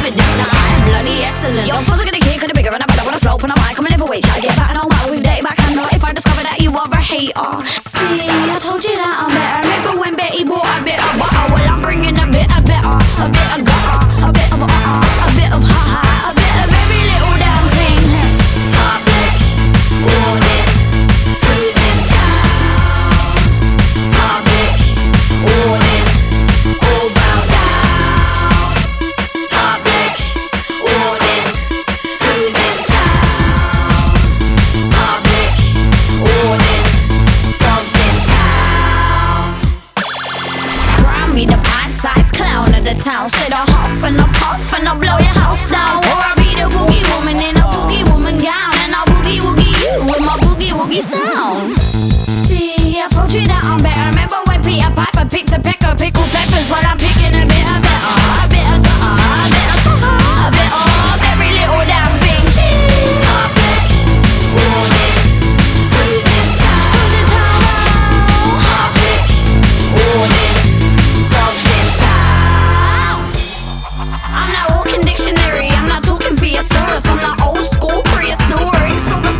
evidence that I'm bloody excellent. Your fuzz are gonna kick, kinda bigger and I better wanna float on a mic. I'm gonna live away, try to get back and all my with day back. I know if I discover that you are a hater. See, I told you that I'm better. Remember when Betty bought a bit of butter? Well, I'm bringing a bit of better, a bit of gutter, a bit of a bit of ha-ha, a bit of every little damn thing. Public warning, who's in town? Public warning, all bow down. Public warning, who's in town? Public warning, subs in town. Crown me the pint-sized clown of the town. Sit a huff and a puff and I'll blow your house down. Or I'll be the boogie woman in a boogie woman gown, and I'll boogie woogie you with my boogie woogie sound. See, I told you that I'm better. Remember when Peter Piper picked a peck of pickled peppers? Well, I'm picking a bit of better, a bit of gutter, a bit of ha-ha, a bit of every little damn thing. Public warning, who's in town? Who's in town now? Public warning, subs in town. I'm not walking dictionary, I'm not talking thesaurus, I'm not old school prehistoric. So